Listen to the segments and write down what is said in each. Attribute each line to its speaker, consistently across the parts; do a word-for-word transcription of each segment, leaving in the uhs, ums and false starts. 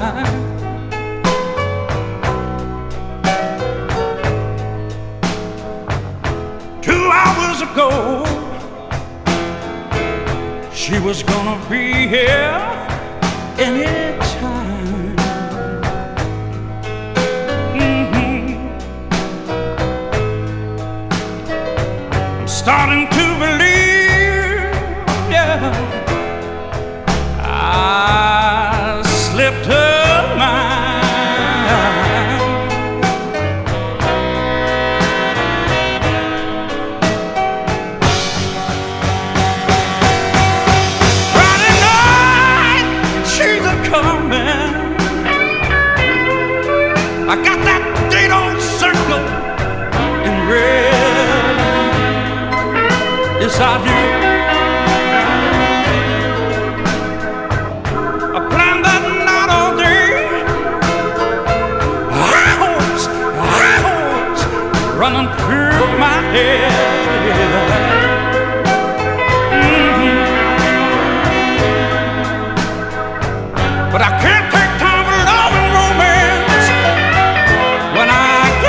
Speaker 1: Two hours ago, she was gonna be here anytime. Mm-hmm. I'm starting to believe, yeah, I slipped her mind. I got that date on circle in red. Yes, I do. I planned that night all day. High hopes, high hopes running through my head. Mm-hmm. But I can't take time for love and romance when I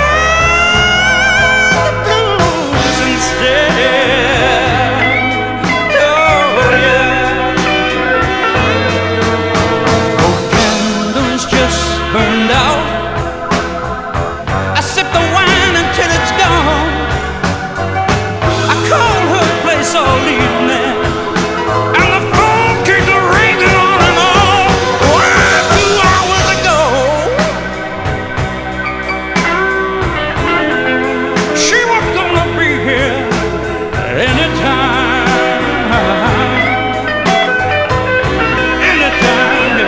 Speaker 1: got the blues instead. Oh yeah. Both candles just burned out. I sip the wine until it's gone. I call her place all evening, and the phone keeps ringing on and on. Well, two hours ago, she was gonna be here anytime, anytime.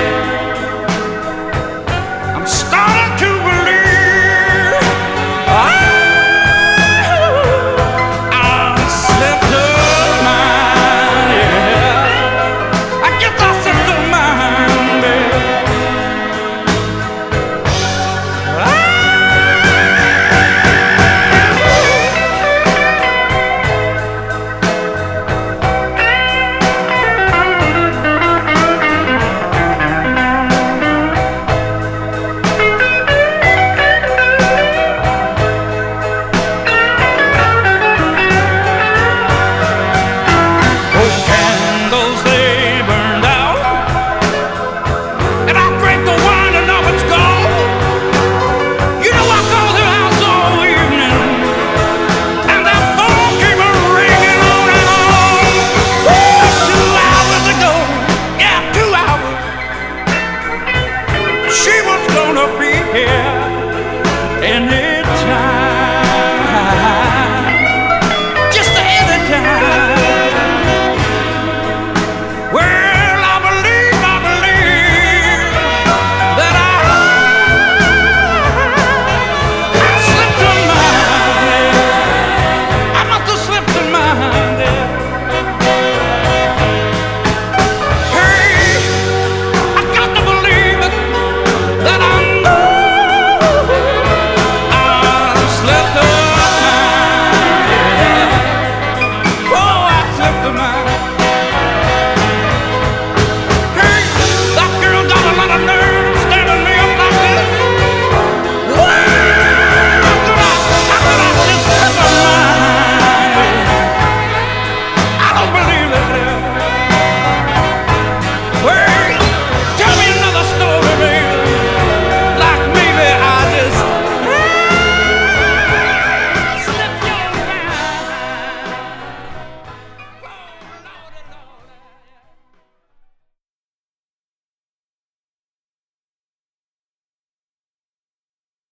Speaker 1: Yeah. I'm starting to believe I, I slipped her mind. Yeah, I guess I slipped her mind, baby. Those candles, they burned out, and I drank the wine and now it's gone. You know I called her house all evening, and that phone came ringing on and on. Woo, two hours ago, yeah, two hours, she was gonna be here